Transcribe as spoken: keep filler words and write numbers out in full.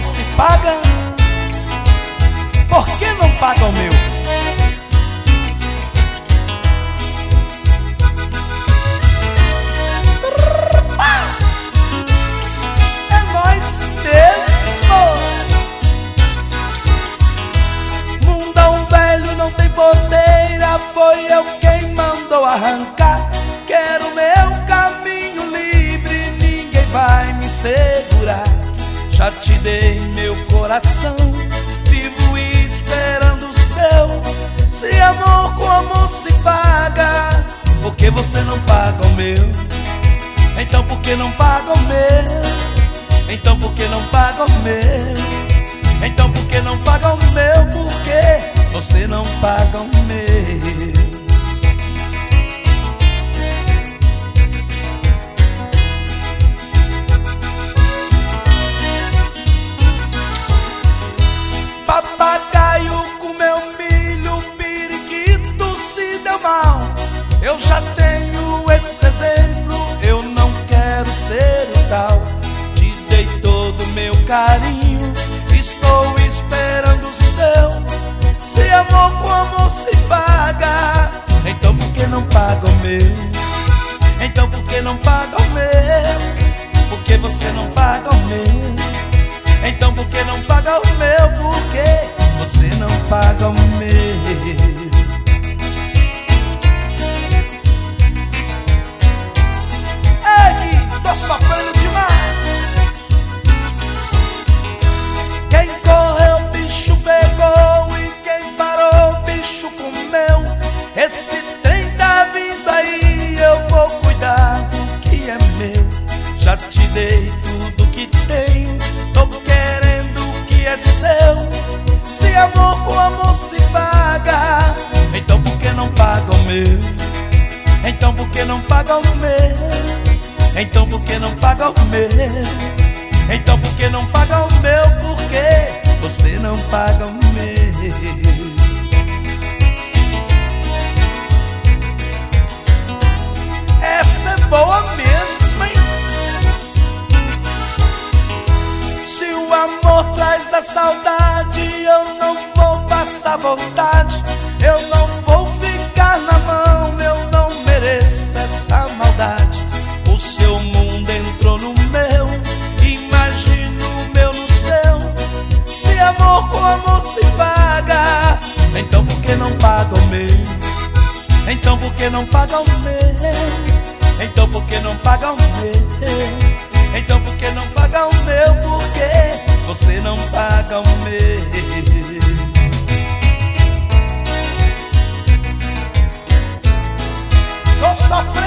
se paga, por que não paga o meu? É nós mesmo. Mundão velho não tem podeira, foi eu quem mandou arrancar. Quero meu caminho livre, ninguém vai me segurar. Já te dei meu coração, vivo esperando o seu. Se amor com amor se paga, por que você não paga o meu? Então por que não paga o meu? Então por que não paga o meu? Então por que não paga o meu? Por que você não paga o meu? Papagaio comeu milho, periquito se deu mal. Eu já tenho esse exemplo, eu não quero ser o tal. Te dei todo meu carinho, estou esperando o seu. Se amor com amor se paga, então por que não paga o meu? Então por que não paga o meu? Por que você não paga o meu? Então por que não paga o meu? Por que você não paga o meu? Ei, tô sofrendo demais. Quem correu, bicho pegou, e quem parou, bicho comeu. Esse trem tá vindo aí, eu vou cuidar do que é meu. Já te dei tudo que tenho, tô querendo o que é seu. Se amor com amor se paga, então por que não paga o meu? Então por que não paga o meu? Então por que não paga o meu? Então por que não paga o meu? Por que você não paga o meu? Essa é boa mesmo, hein? Se o amor traz a saudade, eu não vou passar vontade. Eu não vou ficar na mão, eu não mereço essa maldade. O seu mundo entrou no meu, imagino o meu no seu. Se amor com amor se paga, então por que não paga o meu? Então por que não paga o meu? Então por que não paga o meu? Então por que não paga o meu? Por que você não paga o meu? Tô sofrendo.